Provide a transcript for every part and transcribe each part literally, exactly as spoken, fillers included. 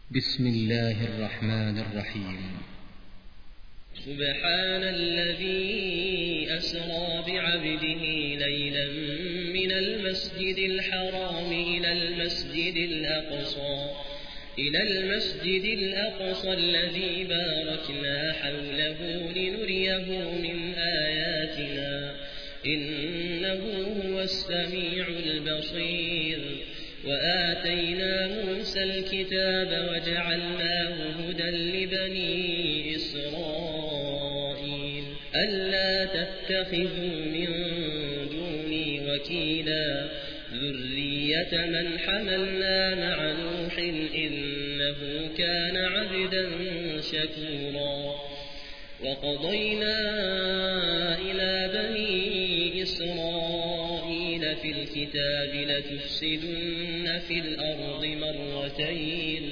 بسم الله الرحمن الرحيم. سبحان الذي أسرى بعبده ليلا من المسجد الحرام إلى المسجد الأقصى إلى المسجد الأقصى الذي باركنا حوله لنريه من آياتنا إنه هو السميع البصير. وآتينا موسى الكتاب وجعلناه هدى لبني إسرائيل ألا تتخذوا من دوني وكيلا ذرية من حملنا مع نوح إنه كان عبدا شكورا. وقضينا إلى بني إسرائيل في الكتاب لتفسدن في الأرض مرتين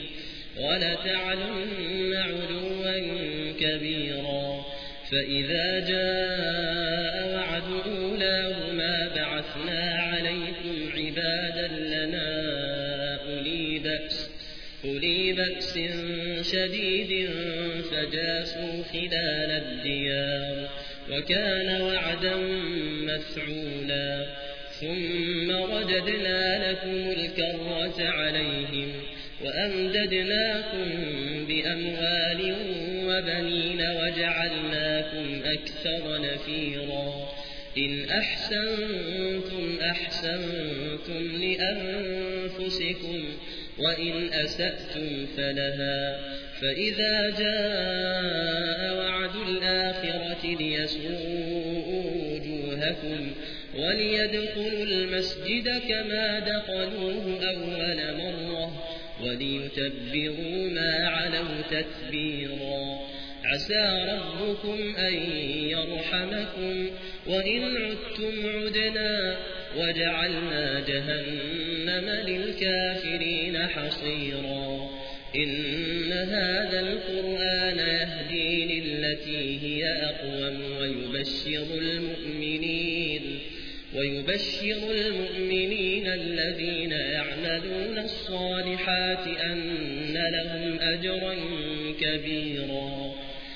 ولتعلن علوا كبيرا. فإذا جاء وعد أولاهما بعثنا عليكم عبادا لنا أولي بأس أولي بأس شديد فجاسوا خلال الديار وكان وعدا مفعولا. ثم رددنا لكم الكرة عليهم وأمددناكم بأموال وبنين وجعلناكم أكثر نفيرا. إن أحسنتم أحسنتم لأنفسكم وإن أسأتم فلها. فإذا جاء وعد الآخرة ليسوءوا وجوهكم وليدخلوا المسجد كما دخلوه أول مرة وليتبروا ما علوا تتبيرا. عسى ربكم أن يرحمكم وإن عدتم عدنا وجعلنا جهنم للكافرين حصيرا. إن هذا القرآن يهدي للتي هي أقوم ويبشر المؤمنين ويبشر المؤمنين الذين يعملون الصالحات أن لهم أجرا كبيرا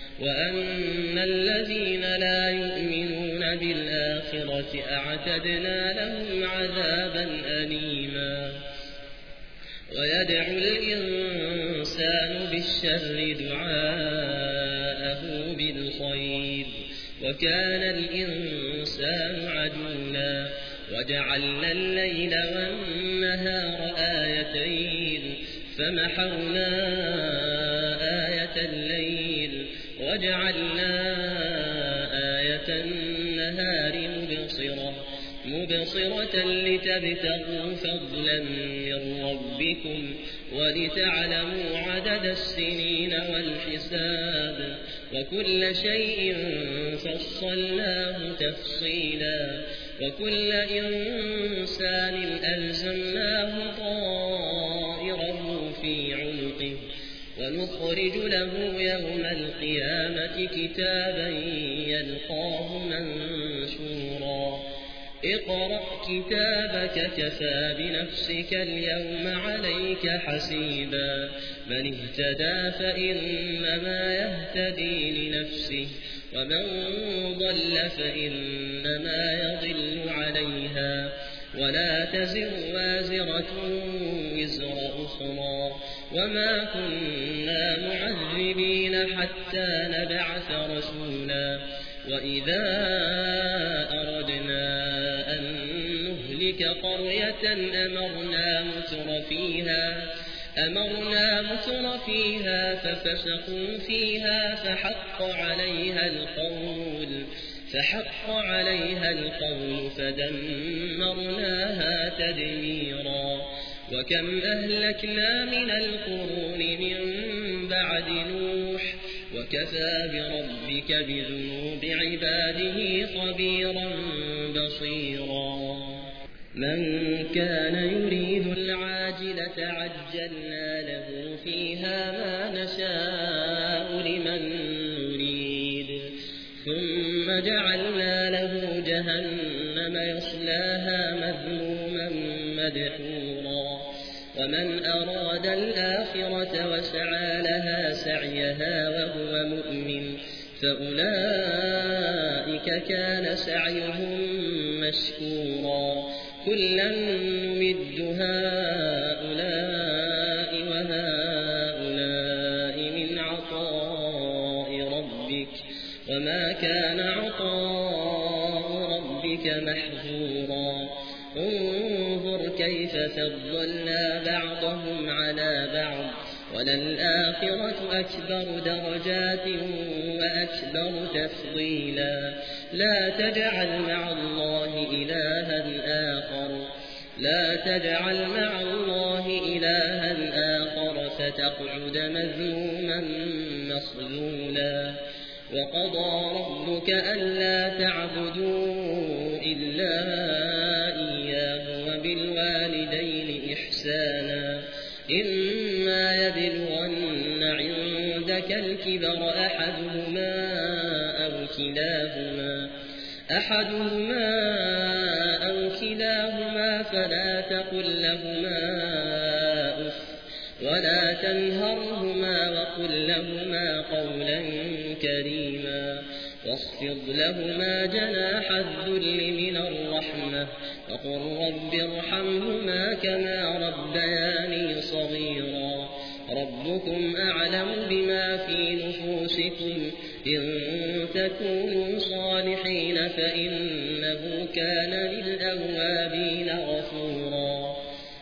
وأن الذين لا يؤمنون بالآخرة أعتدنا لهم عذابا أليما. ويدعو الإنسان بالشر دعاءه بالخير وكان الإنسان عجولا. وجعلنا الليل والنهار آيتين فمحونا آية الليل وجعلنا آية النهار مبصرة مبصرة لتبتغوا فضلا من ربكم ولتعلموا عدد السنين والحساب وكل شيء فصلناه تفصيلا. وكل إنسان ألزمناه طائره في عنقه ونخرج له يوم القيامة كتابا يلقاه منشورا. اقرأ كتابك كفى بنفسك اليوم عليك حسيبا. من اهتدى فإنما يهتدي لنفسه ومن ضل فإنما يضل عليها ولا تزر وازرة وزر أخرى وما كنا معذبين حتى نبعث رسولا. وإذا أردنا أن نهلك قرية أمرنا متر فيها أمرنا متر فيها ففسقوا فيها فحق عليها القول فحق عليها القول فدمرناها تدميرا. وكم أهلكنا من القرون من بعد نوح وكفى بربك بذنوب عباده خبيرا بصيرا. من كان يريد العاجلة عجلنا له فيها ما نشاء لمن نريد ثم جعلنا له جهنم يصلاها مذموما مدحورا ومن أراد الآخرة وسعى لها سعيها وهو مؤمن فأولئك كان سعيهم مشكورا كلا نمد هؤلاء وهؤلاء من عطاء ربك وما كان عطاء ربك محظورا انظر كيف فضلنا بعضهم على بعض وللآخرة أكبر درجات وأكبر تفضيلا لا تجعل مع الله إلها آخر لا تجعل مع الله إلها آخر فتقعد مذموما مخذولا وقضى ربك ألا تعبدوا إلا إياه وبالوالدين إحسانا إما يبلغن عندك الكبر أحدهما أو كلاهما أحدهما أو كلاهما فلا تقل لهما أف ولا تنهرهما وقل لهما قولا كريما واخفض لهما جناح الذل من الرحمة وقل رب ارحمهما كما ربياني صغيرا ربكم أعلم بما في نفوسكم إن تكونوا صالحين فإنه كان للأوابين غفورا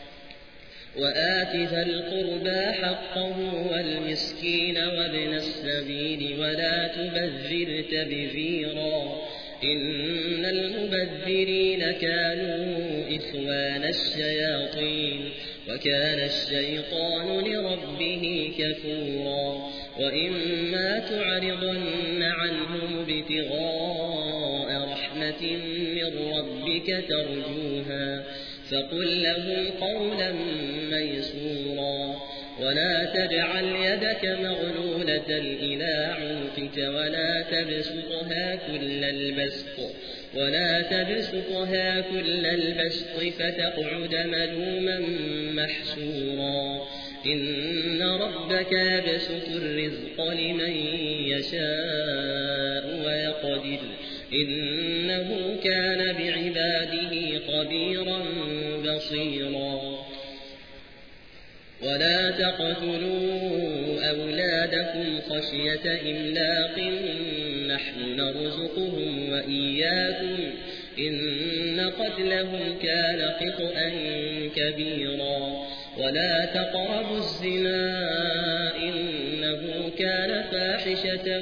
وآت ذا القربى حقه والمسكين وابن السبيل ولا تبذر تبذيرا إن المبذرين كانوا إخوان الشياطين وكان الشيطان لربه كفورا وإما تعرضن عنهم ابتغاء رحمة من ربك ترجوها فقل لهم قولا ميسورا ولا تجعل يدك مغلولة إلى عنقك ولا تبسطها كل البسط ولا تبسطها كل البسط فتقعد ملوما محسورا إن ربك يبسط الرزق لمن يشاء ويقدر إنه كان بعباده خبيرا بصيرا ولا تقتلوا أولادكم خشية إملاق نحن نرزقهم وإياكم إن قتلهم كان خطأ كبيرا ولا تقربوا الزنا إنه كان فاحشة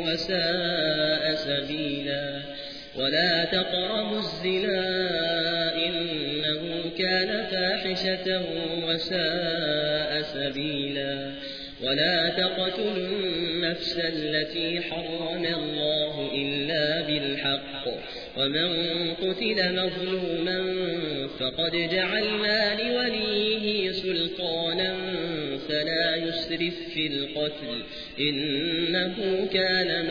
وساء سبيلا ولا تقربوا الزنا إنه كان فاحشة وساء سبيلا ولا تقتلوا النفس التي حرم الله إلا بالحق ومن قتل مظلوما فقد جعلنا لوليه سلطانا فلا يسرف في القتل إنه كان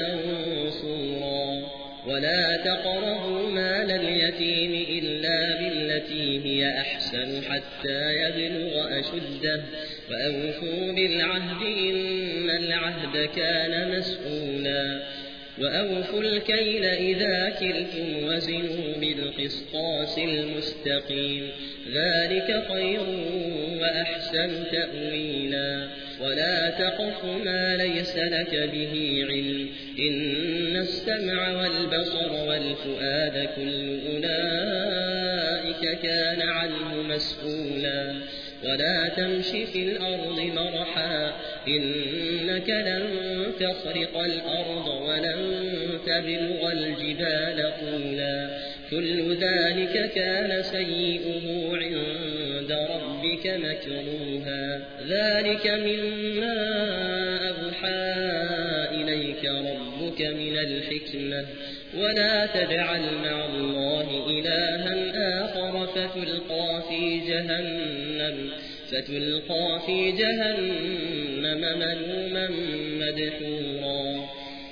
منصورا ولا تقربوا مال اليتيم إلا بالتي هي أحسن حتى يبلغ أشده وأوفوا بالعهد إن العهد كان مسؤولا وأوفوا الكيل إذا كلتم وزنوا بالقسطاس المستقيم ذلك خير وأحسن تأويلا ولا تقف ما ليس لك به علم إن السمع والبصر والفؤاد كل أولئك كان عنه مسؤولا ولا تمش في الأرض مرحا إنك لن تخرق الأرض ولن تبلغ الجبال طولا كل ذلك كان سيئه عند ربك مكروها ذلك مما أوحى إليك ربك من الحكمة ولا تجعل مع الله إلها آخر فتلقى في جهنم فتلقى في جهنم ملوما مدحورا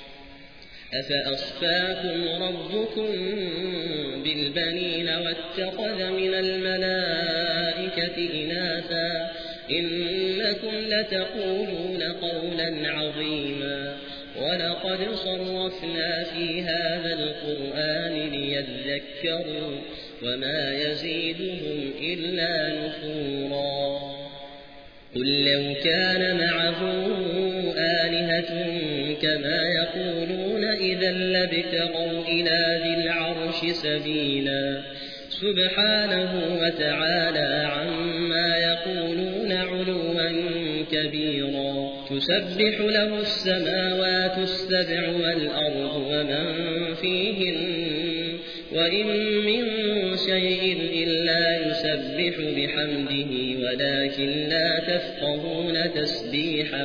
أفأصفاكم ربكم بالبنين واتخذ من الملائكة إناثا إنكم لتقولون قولا عظيما ولقد صرفنا في هذا القرآن ليذكروا وما يزيدهم إلا نفورا قل لو كان معه آلهة كما يقولون إذا لابتغوا إلى ذي العرش سبيلا سبحانه وتعالى عما يقولون علوا كبيرا تسبح له السماوات السبع والأرض ومن فيهن وإن من شيء إلا يسبح بحمده ولكن لا تفقهون تسبيحه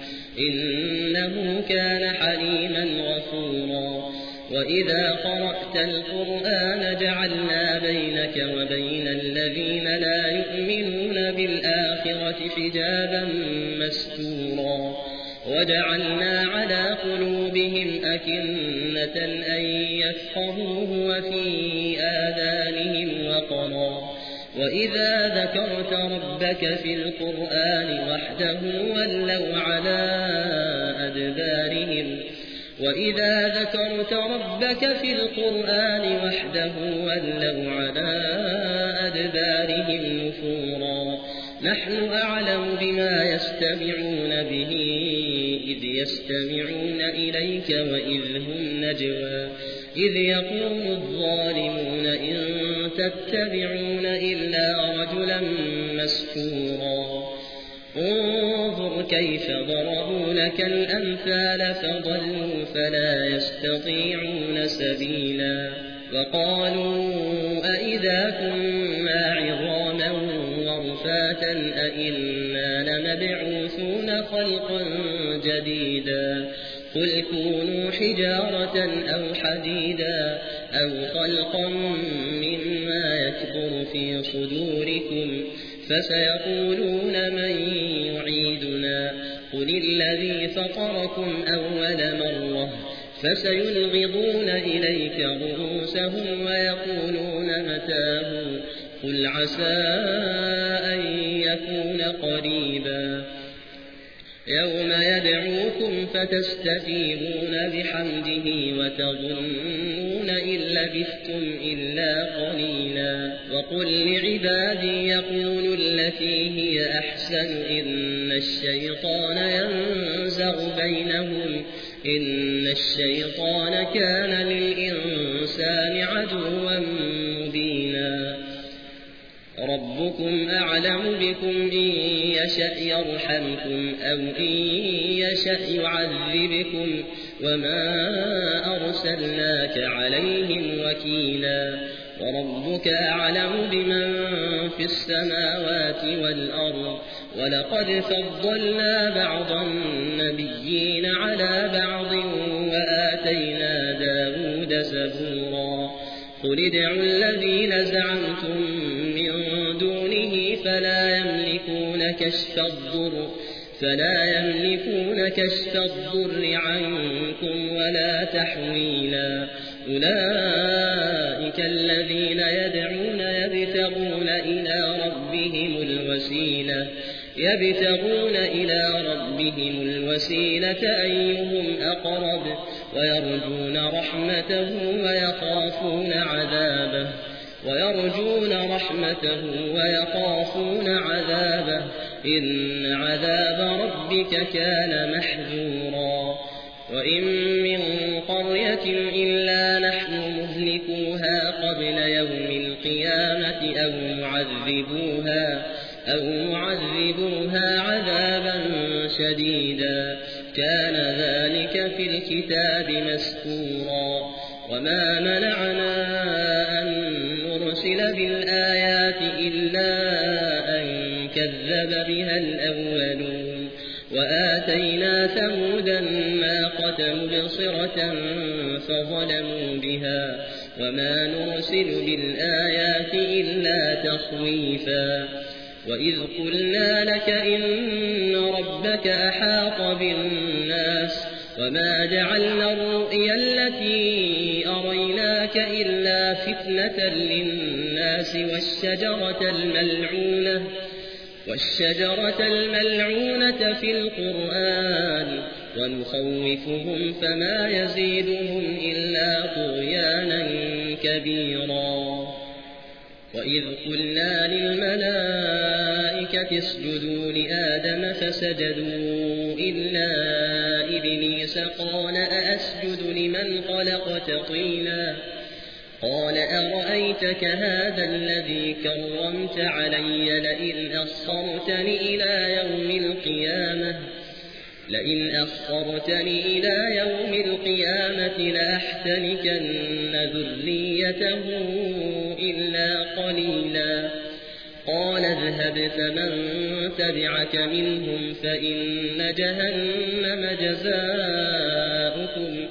إنه كان حليما غفورا وإذا قرأت القرآن جعلنا بينك وبين الذين لا يؤمنون بالآخرة حجابا مستورا وجعلنا على قلوبهم أكنة أن يفقهوه وفي آذانهم وقرا وإذا ذكرت ربك في القرآن وحده ولوا على أدبارهم وإذا ذكرت ربك في القرآن وحده ولوا على أدبارهم نفورا نحن أعلم بما يستمعون به إذ يستمعون إليك وإذ هم نجوى إذ يقول الظالمون إن تتبعون إلا رجلا مسحورا انظر كيف ضربوا لك الأمثال فضلوا فلا يستطيعون سبيلا وقالوا أئذا كنا عظاما ورفاتا أئنا لمبعوثون خلقا جديدا قل كونوا حجارة أو حديدا أو خلقا مما يكبر في صدوركم فسيقولون من يعيدنا قل الذي فطركم أول مرة فسينغضون إليك رؤوسهم ويقولون متاه قل عسى أن يكون قريبا يوم يدعوكم فتستجيبون بحمده وتظنون إن لبثتم إلا قليلا وقل لعبادي يقولوا التي هي أحسن إن الشيطان ينزغ بينهم إن الشيطان كان للإنسان عدوا مبينا ربكم أعلم بكم إن يشأ يرحمكم أو إن يشأ يعذبكم وما أرسلناك عليهم وكيلا وربك أعلم بمن في السماوات والأرض ولقد فضلنا بعض النبيين على بعض وآتينا داود زبورا قل ادعوا الذين زعمتم من دونه فلا يملكون كشف الضر فلا يملكون كشف الضر عنكم ولا تحويلا أولئك الذين يدعون يبتغون إلى ربهم الوسيلة يبتغون إلى ربهم الوسيلة أيهم أقرب ويرجون رحمته ويخافون عذابه ويرجون رحمته ويخافون عذابه إن عذاب ربك كان محذورا وإن من قرية إلا نحن مهلكوها قبل يوم القيامة أو معذبوها أو معذبوها عذابا شديدا كان ذلك في الكتاب مسكورا وما منعنا أن نرسل بالآيات إلا أن كذب بها الأولون وآتينا ثمود الناقة مبصرة فظلموا بها وما نرسل بالآيات إلا تخويفا وإذ قلنا لك إن ربك أحاط بالناس وما جعلنا الرؤيا التي أريناك إلا فتنة للناس والشجرة الملعونة والشجرة الملعونة في القرآن ونخوفهم فما يزيدهم إلا طغيانا كبيرا. وإذ قلنا للملائكة اسجدوا لآدم فسجدوا إلا إبليس قال أأسجد لمن خلقت طينا قال أرأيتك هذا الذي كرمت علي لئن أخرتني إلى يوم القيامة لئن أخرتني إلى يوم القيامة لأحتنكن ذريته إلا قليلا. قال اذهب فمن تبعك منهم فإن جهنم جزاؤكم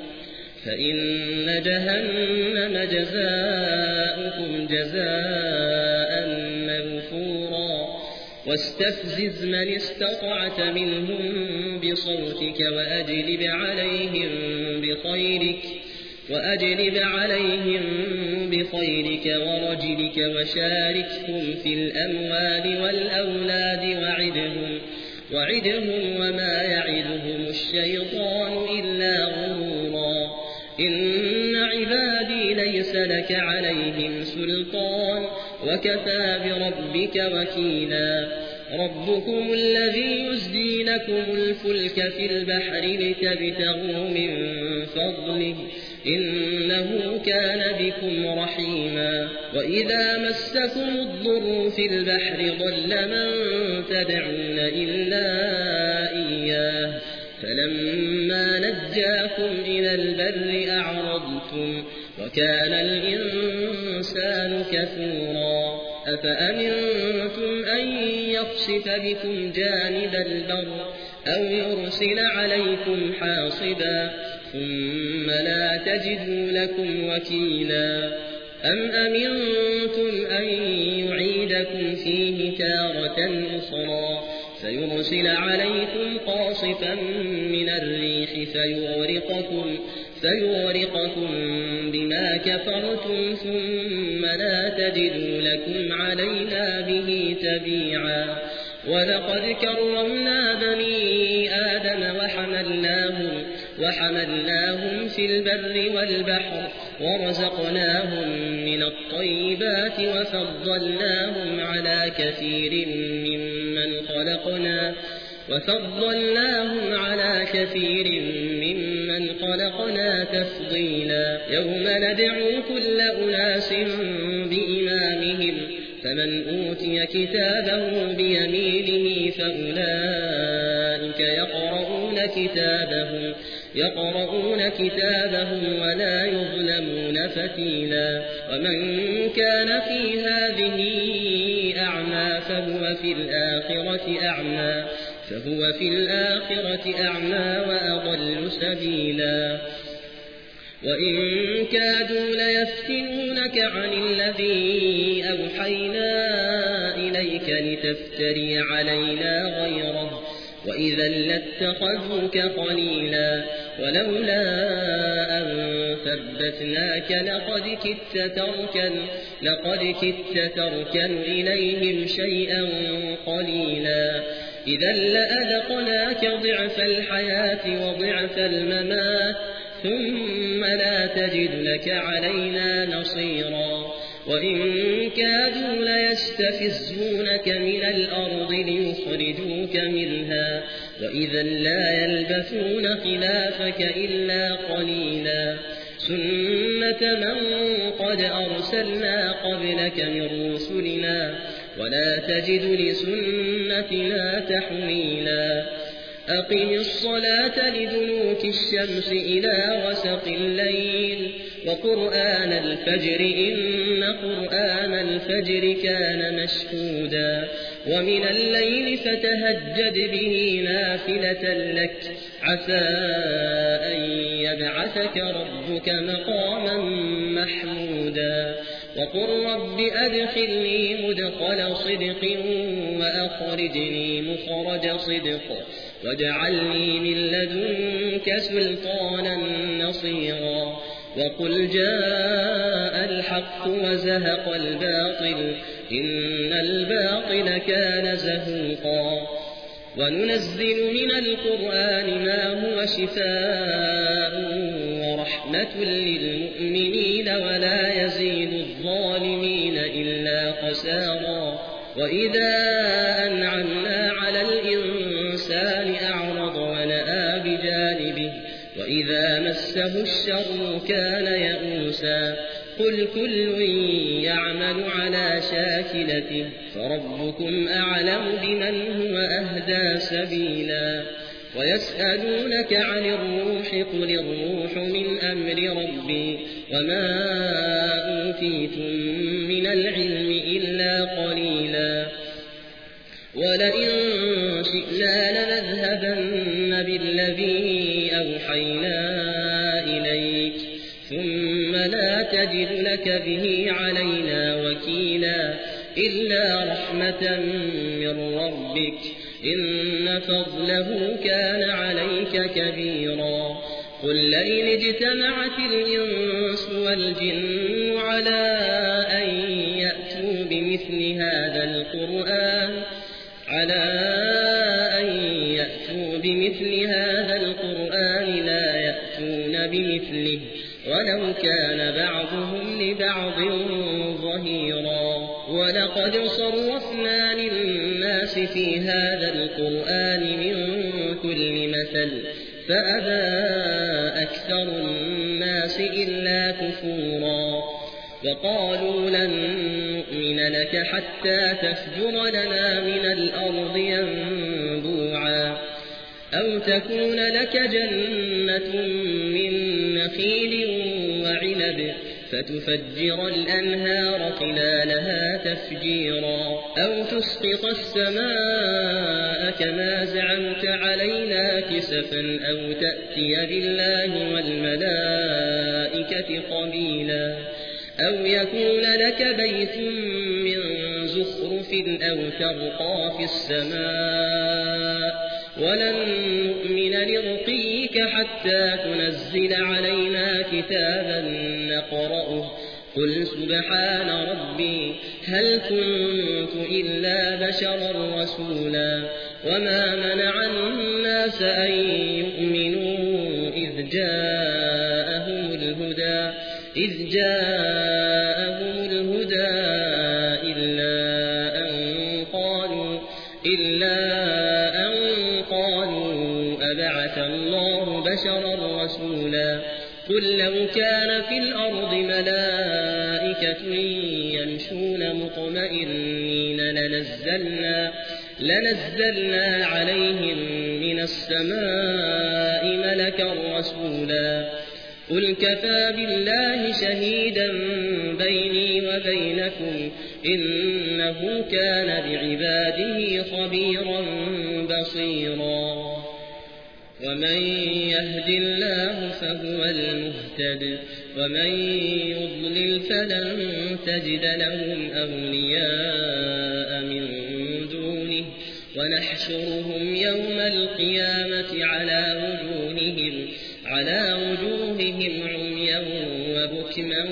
فإن جهنم جزاؤكم جزاء موفورا. واستفزز من استطعت منهم بصوتك وأجلب عليهم بخيرك وأجلب عليهم بخيرك ورجلك وشاركهم في الأموال والأولاد وعدهم وعدهم وما يعدهم الشيطان إلا غرورا. إن عبادي ليس لك عليهم سلطان وكفى بربك وكيلا. ربكم الذي يزجي لكم الفلك في البحر لتبتغوا من فضله إنه كان بكم رحيما. وإذا مسكم الضر في البحر ضل من تدعون إلا إياه فلما نجاكم إلى البر أعرضتم وكان الإنسان كفورا. أفأمنتم أن يخسف بكم جانب البر أو يرسل عليكم حاصبا ثم لا تجدوا لكم وكيلا. أم أمنتم أن يعيدكم فيه تارة أخرى فيرسل عليكم قاصفا من الريح فيغرقكم, فيغرقكم بما كفرتم ثم لا تجدوا لكم علينا به تبيعا. ولقد كرمنا بني آدم وحملناهم, وحملناهم في البر والبحر ورزقناهم من الطيبات وفضلناهم على كثير ممن خلقنا وفضلناهم على كثير ممن خلقنا تفضيلا. يوم ندعو كل أناس بإمامهم فمن أوتي كتابه بيمينه فأولئك يقرؤون كتابهم يقرؤون كتابهم ولا يظلمون فتيلا. ومن كان في هذه أعمى فهو في الآخرة أعمى فهو في الآخرة أعمى وأضل سبيلا. وإن كادوا ليفتنونك عن الذي أوحينا إليك لتفتري علينا غيره وإذا لاتخذوك خليلا. ولولا أن ثبتناك لقد كدت تركن لقد كدت تركن إليهم شيئا قليلا. إذا لأذقناك ضعف الحياة وضعف الممات ثم لا تجد لك علينا نصيرا. وإن كادوا ليستفزونك من الأرض ليخرجوك منها وإذا لا يلبثون خلافك إلا قليلا. سنة من قد أرسلنا قبلك من رسلنا ولا تجد لسنتنا تحويلا. أقم الصلاة لدلوك الشمس إلى غسق الليل وقرآن الفجر إن قرآن الفجر كان مشهودا. ومن الليل فتهجد به نافلة لك عسى أن يبعثك ربك مقاما محمودا. وقل رب أدخلني مدخل صدق وأخرجني مخرج صدق واجعلني من لدنك سلطانا نصيرا. وقل جاء الحق وزهق الباطل إن الباطل كان زهوقا وننزل من القرآن ما هو شفاء ورحمة للمؤمنين ولا يزيد الظالمين إلا خسارا وإذا أنعمنا على الإنسان أعرض ونأى بجانبه وإذا مسه الشر كان يئوسا قل كل يعمل على شاكلته فربكم أعلم بمن هو أهدى سبيلا ويسألونك عن الروح قل الروح من أمر ربي وما أوتيتم من العلم إلا قليلا ولئن شئنا لنذهبن بالذي أوحينا إليك ثم لا تجد لك به علينا وكيلا إلا رحمة من ربك إن فضله كان عليك كبيرا قل لئن اجتمعت الإنس والجن على أن يأتوا بمثل هذا القرآن على أن يأتوا بمثل هذا القرآن لا يأتون بمثله ولو كان بعضهم لبعض ظهيرا ولقد صرفنا للناس في هذا القرآن من كل مثل فأبى أكثر الناس إلا كفورا وقالوا لن نؤمن لك حتى تفجر لنا من الأرض ينبوعا أو تكون لك جنة من نخيل وعنب فتفجر الأنهار خلالها تفجيرا أو تسقط السماء كما زعمت علينا كسفا أو تأتي بالله والملائكة قبيلا أو يكون لك بيت من زخرف أو ترقى في السماء ولن نؤمن لرقيك حتى تنزل علينا كتابا نقرأه قل سبحان ربي هل كنت إلا بشرا رسولا وما منع الناس أن يؤمنوا إذ جاءهم الهدى إذ جاءهم الهدى إلا أن قالوا إلا أن قالوا أبعث الله بشرا رسولا قل لو كان في الأرض ملائكة يمشون مطمئنين لنزلنا لنزلنا عليهم من السماء ملكا رسولا قل كفى بالله شهيدا بيني وبينكم إنه كان بعباده خبيرا بصيرا ومن يهد الله فهو المهتد ومن يضلل فلن تجد لهم أولياء من دونه ونحشرهم يوم القيامة على وجوههم على وجوههم عميا وبكما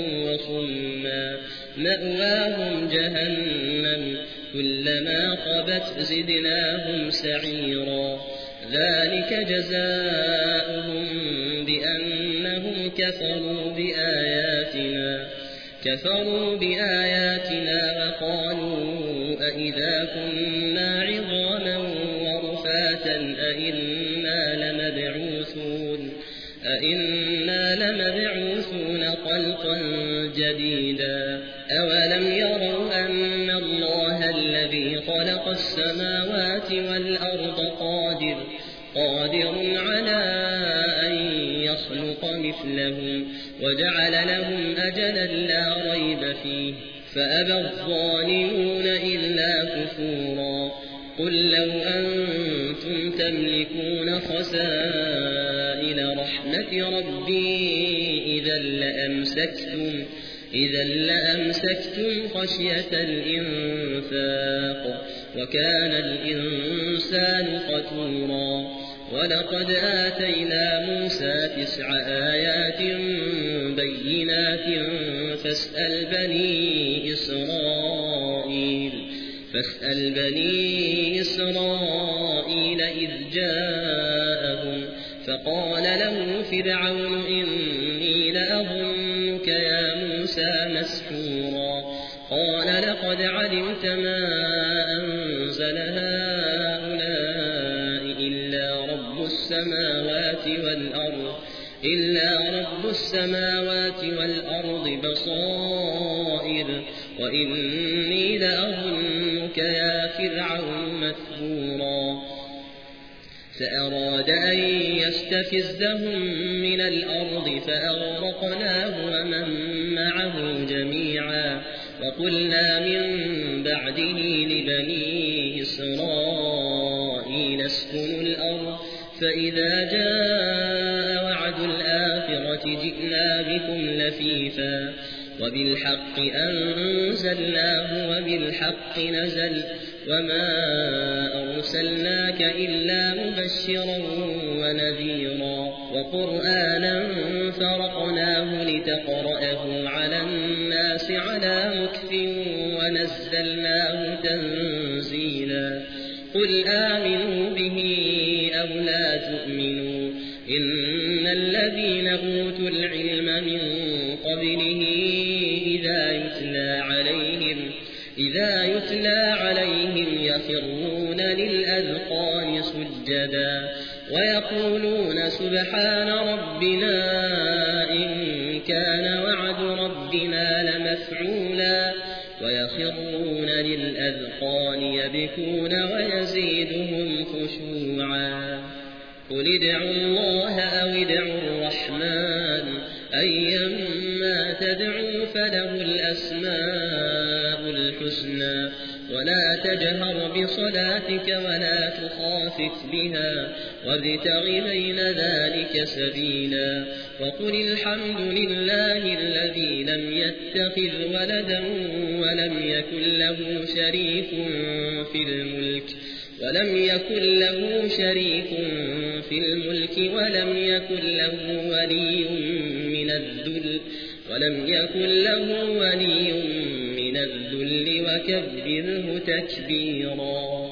وصما مأواهم جهنم كلما خبت زدناهم سعيرا ذلك جزاؤهم بأنهم كفروا بآياتنا كفروا بآياتنا وقالوا أئذا كنا عظاما ورفاتا أئنا لمبعوثون أئنا لمبعوثون خلقا جديدا أولم يروا أن الله الذي خلق السماوات والأرض قادر قادر على أن يخلق مثلهم وجعل لهم أجلا لا ريب فيه فأبى الظالمون إلا كفورا قل لو أنتم تملكون خزائن رحمة ربي إذا لأمسكتم إذا لأمسكتم خشية الإنفاق وكان الإنسان قتورا ولقد آتينا موسى تسع آيات بينات فاسأل بني إسرائيل فاسأل بني إسرائيل إذ جاءهم فقال له فرعون إني لأظنك يا موسى مسحورا قال لقد علمت ما أنزل هؤلاء إلا رب السماوات والأرض إلا رب السماوات والأرض بصائر وإني لأظنك يا فرعون مثبورا فأراد أن يستفزهم من الأرض فأغرقناه ومن معه جميعا وقلنا من بعده لبني إسرائيل اسكنوا الأرض فإذا جاء وعد الآخرة جئنا بكم لفيفا وبالحق أنزلناه وبالحق نزل وما أرسلناك إلا مبشرا ونذيرا وقرآنا فرقناه لتقرأه على الناس على مكث ونزلناه تنزيلا قل آمنوا به أو لا تؤمنوا إن الذين أوتوا العلم من قبله إذا يتلى عليهم إذا يتلى عليهم يخرون للأذقان سجدا ويقولون سبحان ربنا إن كان وعد ربنا لمفعولا ويخرون للأذقان يبكون ويزيدهم خشوعا قل ادعوا الله أو ادعوا الرحمن أيما تدعوا فله الأسماء الحسنى ولا تجهر بصلاتك ولا تخافت بها وابتغ بين ذلك سبيلا وقل الحمد لله الذي لم يتخذ ولدا ولم يكن له شريك في الملك ولم يكن له شريك في الملك ولم يكن له ولي من الذل ولم يكن له ولي من الذل وكبره تكبيرا.